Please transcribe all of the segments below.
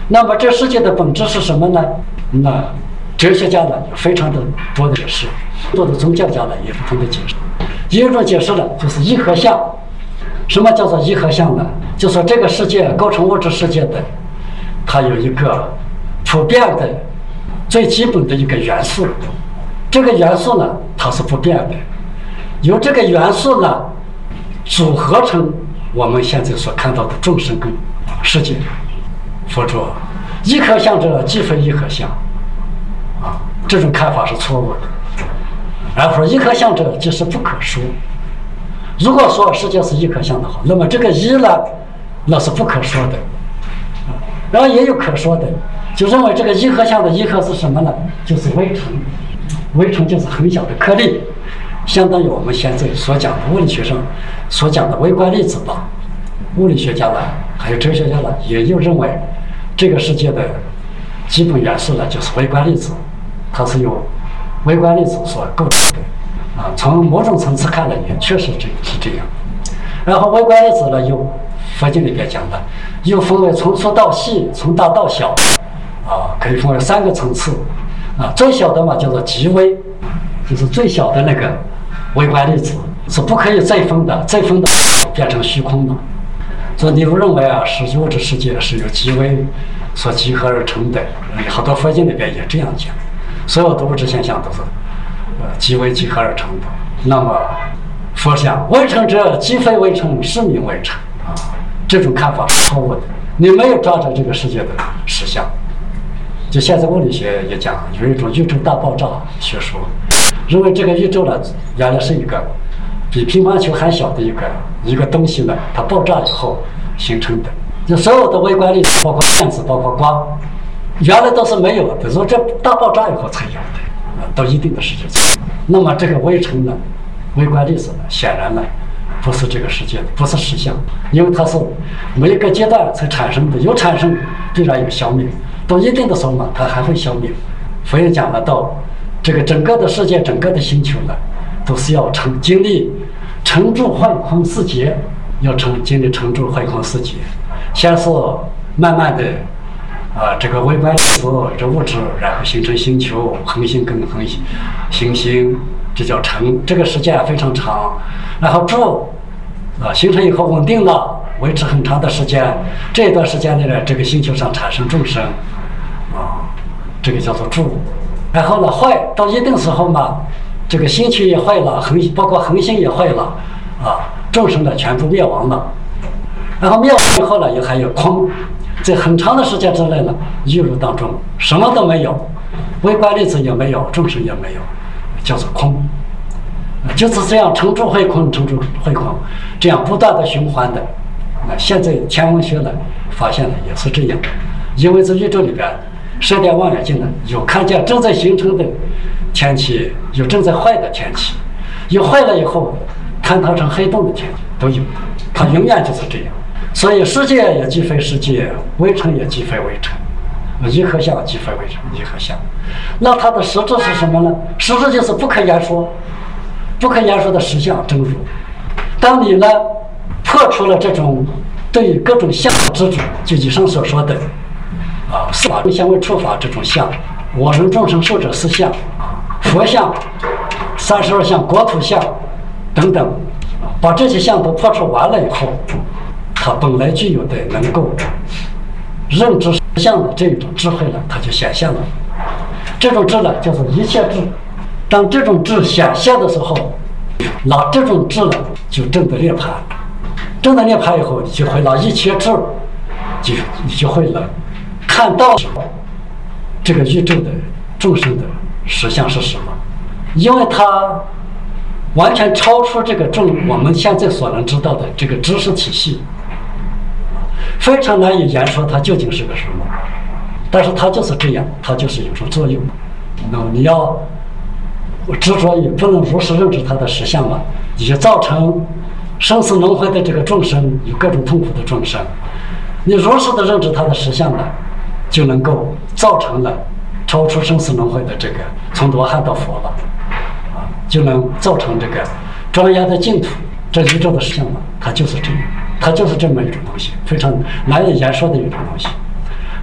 那么这世界的本质是什么呢？那哲学家呢有非常的多的解释，多的宗教家呢也不同的解释。有一种解释呢就是一合相。什么叫做一合相呢？就说这个世界构成物质世界的，它有一个普遍的、最基本的一个元素。这个元素呢，它是不变的。由这个元素呢，组合成我们现在所看到的众生跟世界。佛说，一合相者即非一合相，这种看法是错误的。然后说一合相者即是不可说。如果说世界是一合相的话，那么这个一呢，那是不可说的。然后也有可说的，就认为这个一合相的一合是什么呢？就是微尘，微尘就是很小的颗粒，相当于我们现在所讲的物理学上所讲的微观粒子吧。物理学家呢，还有哲学家呢，也有认为这个世界的基本元素呢，就是微观粒子，它是由微观粒子所构成的。从某种层次看来，也确实是这样。然后微观粒子呢，有佛经里边讲的，又分为从粗到细，从大到小，可以分为3个层次。最小的嘛叫做极微，就是最小的那个微观粒子是不可以再分的，再分的变成虚空的。所以你如认为是物质世界是由极微所集合而成的，好多佛经里边也这样讲，所有的物质现象都是极微集合而成的。那么佛想微尘者即非微尘，是名微尘这种看法是错误的。你没有抓着这个世界的实相。就现在物理学也讲有一种宇宙大爆炸学说，认为这个宇宙呢原来是一个比乒乓球还小的一个东西呢，它爆炸以后形成的。就所有的微观粒子，包括电子，包括光，原来都是没有的，说这大爆炸以后才有的，到一定的时间。那么这个微尘呢，微观粒子呢，显然呢不是这个世界的，不是实相，因为它是每一个阶段才产生的，有产生必然有消灭，到一定的时候嘛，它还会消灭。佛也讲了，到这个整个的世界，整个的星球呢，都是要经历成住坏空4劫，要经历成住坏空4劫，先是慢慢的这个微观粒子这物质，然后形成星球、恒星跟行星，这叫成，这个时间非常长。然后住形成以后稳定了，维持很长的时间，这一段时间内呢，这个星球上产生众生这个叫做住。然后呢坏到一定时候嘛，这个星球也坏了，包括恒星也坏了众生呢全部灭亡了。然后灭亡以后呢，又还有空，在很长的时间之内呢，一入当中什么都没有，微观粒子也没有，众生也没有，叫做空。就是这样成住坏空，成住坏空，这样不断的循环的。现在天文学呢发现的也是这样，因为在宇宙里边，射电望远镜呢有看见正在形成的天气，有正在坏的天气，有坏了以后坍塌成黑洞的天气都有，它永远就是这样。所以世界也即非世界，微尘也即非微尘，一合相即非微尘，一合相。那它的实质是什么呢？实质就是不可言说，不可言说的实相真如。当你呢破除了这种对于各种相的执着，就以上所说的四法相为触法这种相，我人众生寿者四相，佛相、32相、国土相等等，把这些相都破除完了以后，它本来具有的能够认知实相的这种智慧呢，它就显现了。这种智呢叫做一切智。当这种智显现的时候，拿这种智呢就证得涅槃。证得涅槃以后，你就会拿一切智，你就会了看到这个宇宙的众生的实相是什么，因为它完全超出这个我们现在所能知道的这个知识体系，非常难以言说它究竟是个什么。但是它就是这样，它就是有种作用。那么你要执着于不能如实认知它的实相嘛，你就造成生死轮回的这个众生，有各种痛苦的众生。你如实的认知它的实相呢，就能够造成了超出生死轮回的这个从罗汉到佛了就能造成这个庄严的净土。这宇宙的实相嘛，它就是这样，它就是这么一种东西，非常难以言说的一种东西。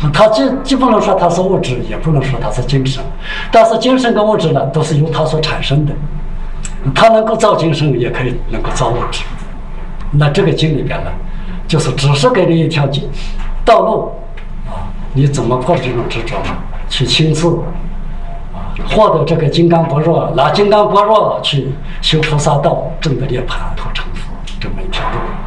它既不能说它是物质，也不能说它是精神，但是精神跟物质呢，都是由它所产生的。它能够造精神，也可以能够造物质。那这个经里边呢，就是只是给你一条道路啊，你怎么破这种执着呢？去亲自获得这个金刚般若，拿金刚般若去修菩萨道，证得涅槃，投成佛，这么一条路。